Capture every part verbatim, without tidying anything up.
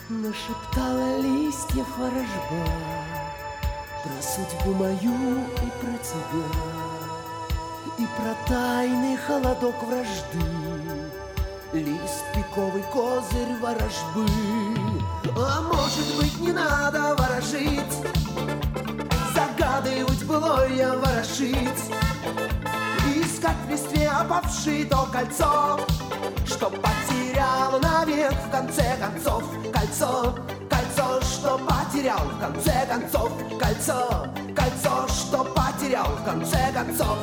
Нашептала листьев ворожба про судьбу мою и про тебя, и про тайный холодок вражды, лист пиковый, козырь ворожбы. А может быть, не надо ворожить, загадывать былое, ворошить, искать в листве опавшее то кольцо, что потерял навек в конце концов. Кольцо, кольцо, что потерял в конце концов. Кольцо, кольцо, что потерял в конце концов.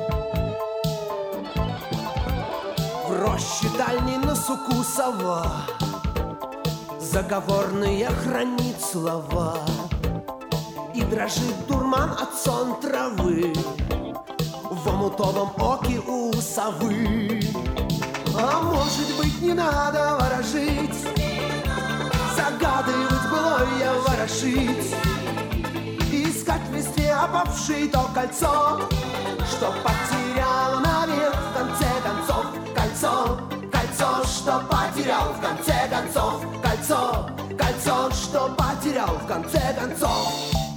В роще дальней на суку сова заговорные хранит слова, и дрожит дурман от сон травы в омутовом оке у совы. А может быть, не надо ворожить, загадывать былое, ворошить, искать в листве опавшее то кольцо, что потерял навек в конце концов. Кольцо, кольцо, что потерял в конце концов. Кольцо, кольцо, что потерял в конце концов.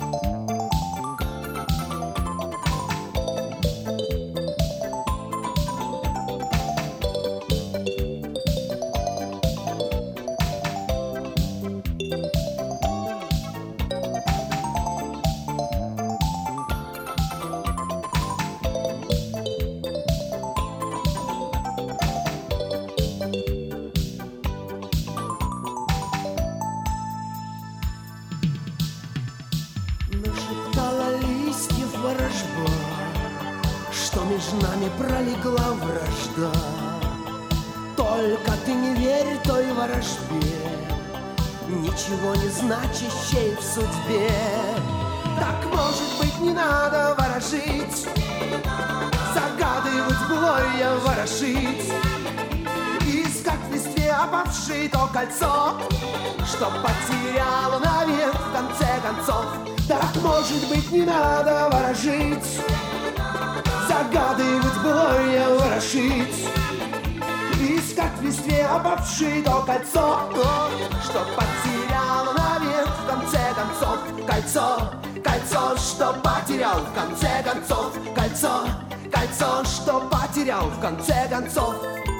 Нашептала листьев ворожба, что между нами пролегла вражда. Только ты не верь той ворожбе, ничего не значащей в судьбе. Так, может быть, не надо ворожить, загадывать былое, ворошить, искать в листве опавшее то кольцо, что потерял навек в конце концов. Так, может быть, не надо ворожить, загадывать былое, ворошить, искать в листве опавшее то кольцо, что потерял навек в конце концов. Кольцо, кольцо, что потерял в конце концов. Кольцо, кольцо, что потерял в конце концов.